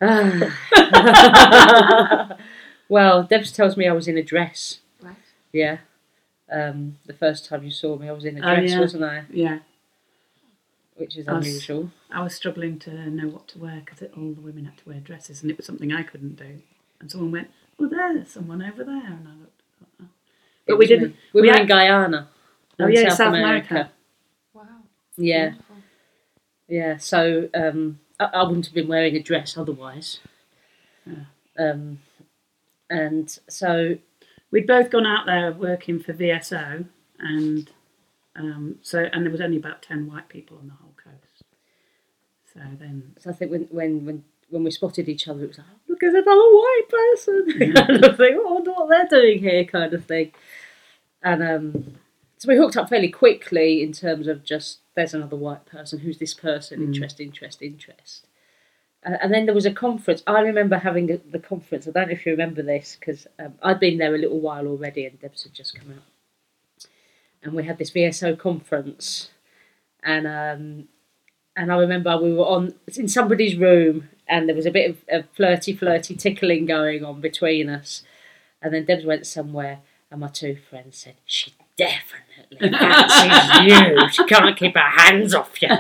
Well, Debs tells me I was in a dress. Right. Yeah. The first time you saw me, I was in a dress, wasn't I? Yeah. Which is unusual. I was struggling to know what to wear because all the women had to wear dresses, and it was something I couldn't do. And someone went, "Oh, there's someone over there," and I looked. Oh. But we didn't. We were in Guyana. Oh yeah, South America. Wow. Yeah. Beautiful. Yeah. So I wouldn't have been wearing a dress otherwise. Yeah. And so we'd both gone out there working for VSO, and there was only about 10 white people on the whole coast. So I think when we spotted each other, it was like, oh, look, there's another white person. Kind of thing. Oh, I wonder what they're doing here, kind of thing. And so we hooked up fairly quickly in terms of just, there's another white person. Who's this person? Interest. And then there was a conference. I remember having the conference. I don't know if you remember this, because I'd been there a little while already, and Debs had just come out. And we had this VSO conference, and I remember we were in somebody's room, and there was a bit of flirty tickling going on between us. And then Debs went somewhere, and my two friends said, "She definitely fancies you. She can't keep her hands off you."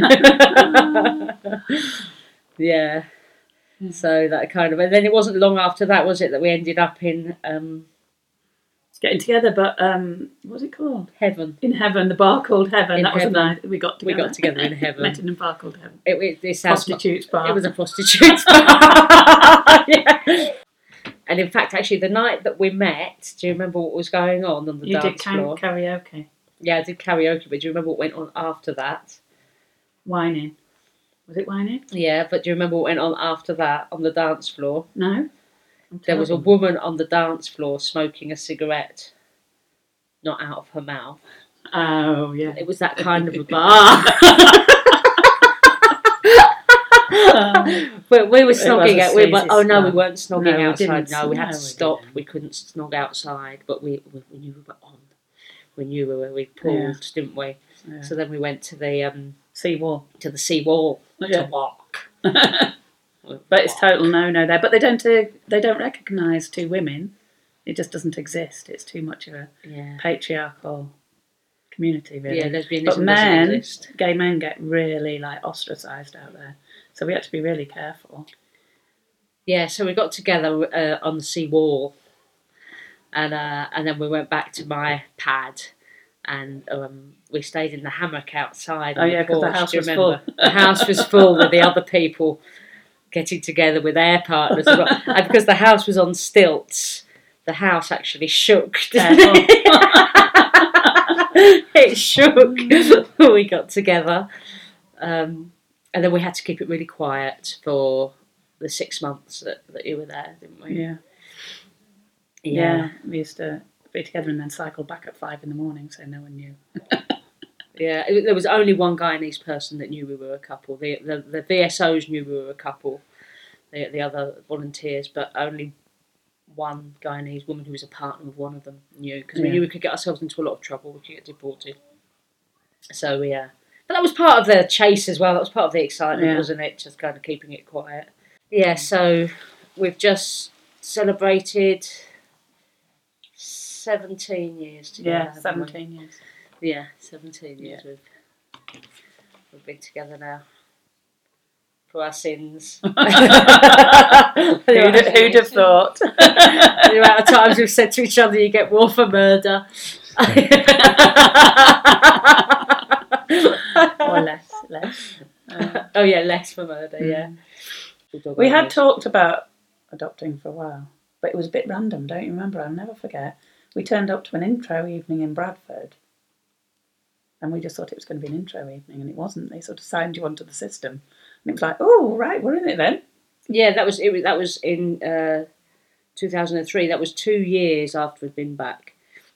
Yeah. So that kind of, and then it wasn't long after that, was it, that we ended up in getting together, but what's it called? Heaven. In Heaven, the bar called Heaven. In that Heaven. was nice. We got together in Heaven. Met in a bar called Heaven. It prostitutes bar. It was a prostitutes bar. Yeah. And in fact, actually, the night that we met, do you remember what was going on the dance floor? You did karaoke. Yeah, I did karaoke, but do you remember what went on after that? Whining. Was it whining? Yeah, but do you remember what went on after that on the dance floor? No. There was a woman on the dance floor smoking a cigarette, not out of her mouth. Oh, yeah. It was that kind of a bar. But we were snogging out. We weren't snogging outside. No, we had to stop. We couldn't snog outside, but we knew we were on. We knew we pulled, didn't we? Yeah. So then we went to the seawall. To the seawall to walk. But it's total no there. But they don't recognise two women. It just doesn't exist. It's too much of a patriarchal community, really. Yeah, lesbianism but men, doesn't exist. Gay men get really ostracised out there. So we had to be really careful. Yeah, so we got together on the seawall, and then we went back to my pad, and we stayed in the hammock outside. Oh yeah, because the house was full. The house was full with the other people getting together with their partners as well. And because the house was on stilts, the house actually shook. It shook when we got together. And then we had to keep it really quiet for the 6 months that you were there, didn't we? Yeah. We used to be together and then cycle back at 5 a.m, so no one knew. Yeah, there was only one Guyanese person that knew we were a couple. The VSOs knew we were a couple, the other volunteers, but only one Guyanese woman who was a partner of one of them knew, because we knew we could get ourselves into a lot of trouble. We could get deported. So but that was part of the chase as well. That was part of the excitement, wasn't it? Just kind of keeping it quiet. Yeah, so we've just celebrated 17 years together. Yeah, 17 years. Yeah, 17 years we've been together now. For our sins. Who'd have thought? The amount of times we've said to each other, you get more for murder. Or less. Less for murder, yeah. We had talked about adopting for a while, but it was a bit random, don't you remember? I'll never forget. We turned up to an intro evening in Bradford, and we just thought it was going to be an intro evening, and it wasn't. They sort of signed you onto the system, and it was like, oh, right, we're in it then. Yeah, that was in 2003. That was 2 years after we'd been back.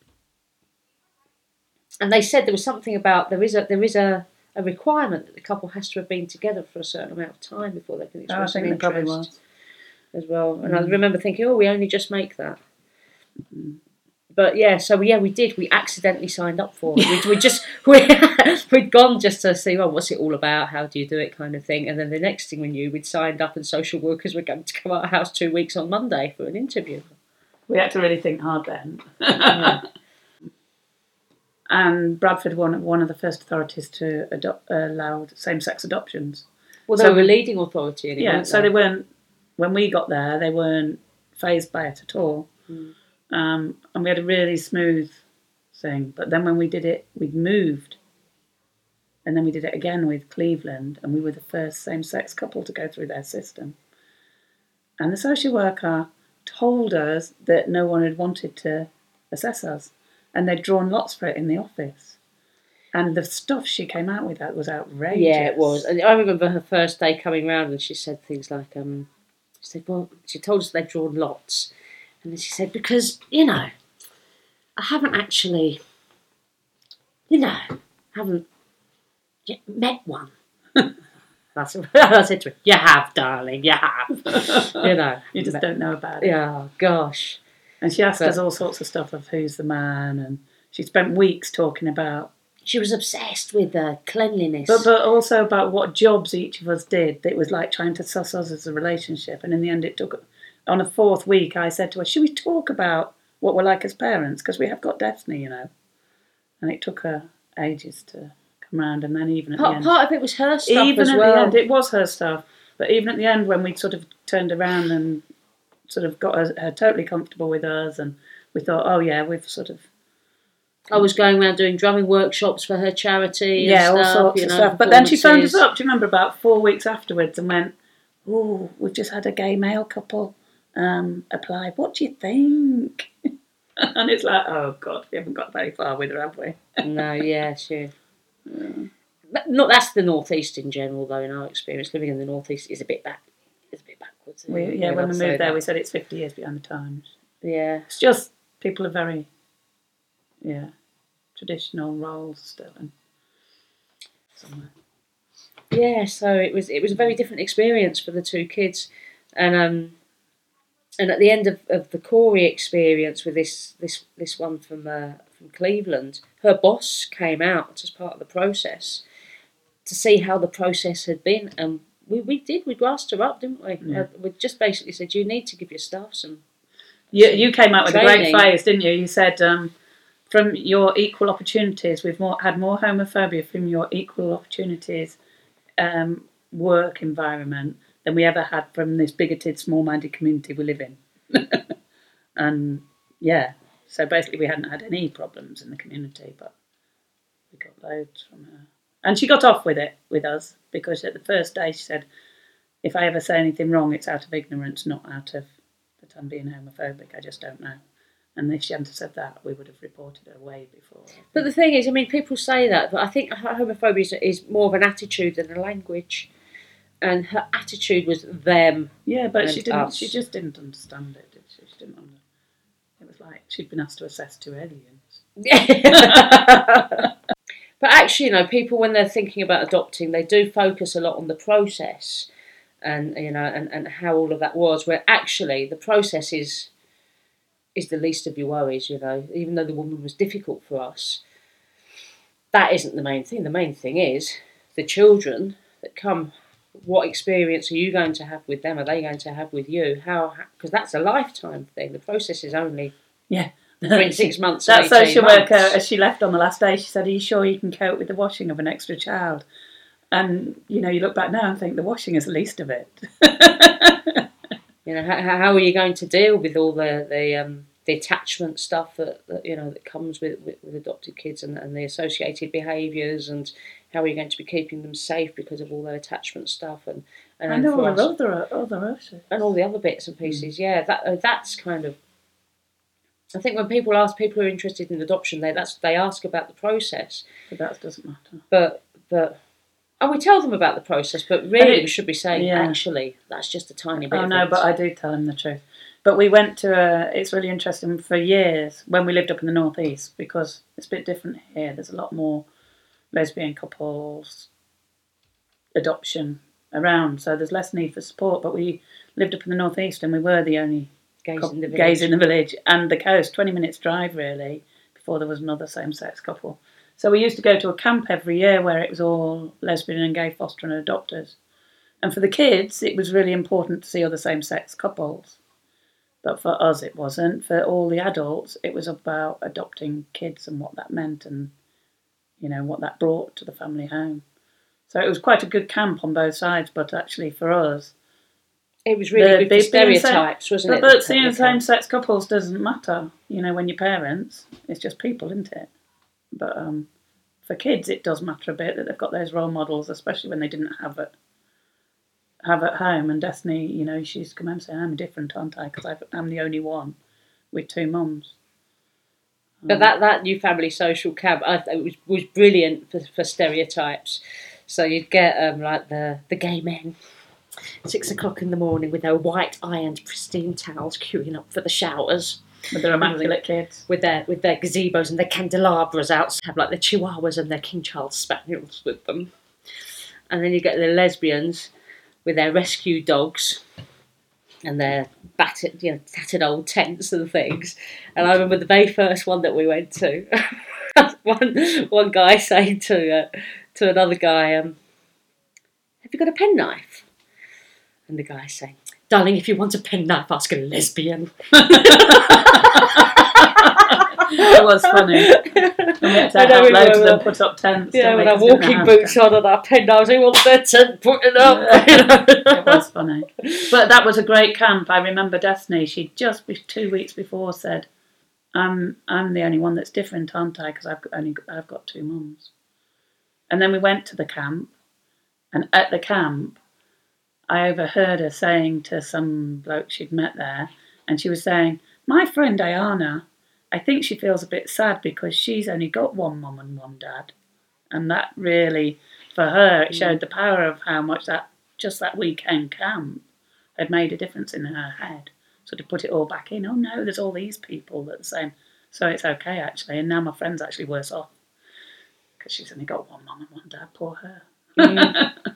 And they said there was something about there is a requirement that the couple has to have been together for a certain amount of time before they can express an interest. Probably was. As well. And I remember thinking, we only just make that. But yeah, so we did. We accidentally signed up for it. We'd gone just to see, well, what's it all about? How do you do it, kind of thing. And then the next thing we knew, we'd signed up, and social workers were going to come to our house 2 weeks on Monday for an interview. We had to really think hard then. Yeah. And Bradford one of the first authorities to allow same-sex adoptions. Well, they were a leading authority in it, Yeah, weren't so they? they weren't, when we got there, they weren't fazed by it at all. And we had a really smooth thing. But then when we did it, we'd moved. And then we did it again with Cleveland, and we were the first same-sex couple to go through their system. And the social worker told us that no one had wanted to assess us, and they'd drawn lots for it in the office. And the stuff she came out with that was outrageous. Yeah, it was. And I remember her first day coming round, and she said things like, she said, well, she told us they'd drawn lots. And then she said, because, I haven't actually, haven't yet met one. That's what I said to her. You have, darling, you have. You just don't know about it. Yeah, gosh. And she asked us all sorts of stuff of who's the man, and she spent weeks talking about... She was obsessed with cleanliness. But also about what jobs each of us did. It was like trying to suss us as a relationship. And in the end, it took... On the 4th week, I said to her, should we talk about what we're like as parents? Because we have got destiny, And it took her ages to come round. And then even at the end... Part of it was her stuff even as at well. the end, it was her stuff. But even at the end, when we sort of turned around and sort of got her totally comfortable with us, and we thought, oh, yeah, we've sort of... I was going around doing drumming workshops for her charity. Yeah, and all stuff, sorts of stuff. But then she phoned us up, do you remember, about 4 weeks afterwards, and went, oh, we've just had a gay male couple apply. What do you think? And it's like, oh, God, we haven't got very far with her, have we? No, yeah, sure. Yeah. But that's the North East in general, though, in our experience. Living in the North East is a bit backwards. When we moved there, we said it's 50 years behind the times. Yeah. It's just people are very... Yeah, traditional roles still in somewhere. Yeah, so it was a very different experience for the two kids, and at the end of the Corey experience with this one from Cleveland, her boss came out as part of the process to see how the process had been, and we grassed her up, didn't we? Yeah. We just basically said, you need to give your staff some. You came out with training. a great phrase, didn't you? You said. From your equal opportunities, we've had more homophobia from your equal opportunities work environment than we ever had from this bigoted, small-minded community we live in. And yeah, so basically we hadn't had any problems in the community, but we got loads from her. And she got off with it with us, because at the first day she said, if I ever say anything wrong, it's out of ignorance, not out of that I'm being homophobic. I just don't know. And if she hadn't said that, we would have reported her way before. But the thing is, people say that, but I think homophobia is more of an attitude than a language. And her attitude was them. Yeah, but she didn't. Us. She just didn't understand it, did she? She didn't understand. It was like she'd been asked to assess 2 aliens. But actually, people, when they're thinking about adopting, they do focus a lot on the process, and and how all of that was. Where actually the process is the least of your worries, even though the woman was difficult for us. That isn't the main thing. The main thing is the children that come. What experience are you going to have with them? Are they going to have with you? Because that's a lifetime thing. The process is only 6 months. That social months. worker, as she left on the last day, she said, "Are you sure you can cope with the washing of an extra child?" And you look back now and think the washing is the least of it. How are you going to deal with all the attachment stuff that comes with adopted kids and the associated behaviours, and how are you going to be keeping them safe because of all their attachment stuff and all the other issues and all the other bits and pieces. Yeah, that's kind of. I think when people who are interested in adoption, they ask about the process, but that doesn't matter. But. And we tell them about the process, but really we should be saying, actually, that's just a tiny bit of it. Oh, no, but I do tell them the truth. But we went to it's really interesting, for years, when we lived up in the North East, because it's a bit different here. There's a lot more lesbian couples, adoption around, so there's less need for support. But we lived up in the North East, and we were the only Gays in the Village, and the coast, 20 minutes drive really, before there was another same-sex couple. So we used to go to a camp every year where it was all lesbian and gay foster and adopters. And for the kids, it was really important to see other same-sex couples. But for us, it wasn't. For all the adults, it was about adopting kids and what that meant and, you know, what that brought to the family home. So it was quite a good camp on both sides, but actually for us... It was really good for stereotypes, wasn't it? But seeing same-sex couples doesn't matter, you know, when you're parents. It's just people, isn't it? But for kids, it does matter a bit that they've got those role models, especially when they didn't have at home. And Destiny, you know, she's come home saying, I'm different, aren't I? Because I'm the only one with two mums. But that new family social camp, I thought was brilliant for stereotypes. So you'd get like the gay men, 6 o'clock in the morning with their white ironed pristine towels queuing up for the showers. With their immaculate kids. With their gazebos and their candelabras out. Have like their chihuahuas and their King Charles Spaniels with them. And then you get the lesbians with their rescue dogs and their tattered old tents and things. And I remember the very first one that we went to, one guy saying to another guy, have you got a penknife? And the guy saying, darling, if you want a penknife, ask a lesbian. It was funny. And we had to help loads of them put up tents. Yeah, with our walking boots on and our penknives, who wants their tent putting up? It was funny. But that was a great camp. I remember Destiny, she just 2 weeks before said, I'm the only one that's different, aren't I? Because I've got two mums. And then we went to the camp, and at the camp, I overheard her saying to some bloke she'd met there, and she was saying, my friend Diana, I think she feels a bit sad because she's only got one mum and one dad. And that really, for her, it showed the power of how much that weekend camp had made a difference in her head. So to put it all back in, oh no, there's all these people that are the same. So it's okay, actually. And now my friend's actually worse off because she's only got one mum and one dad, poor her.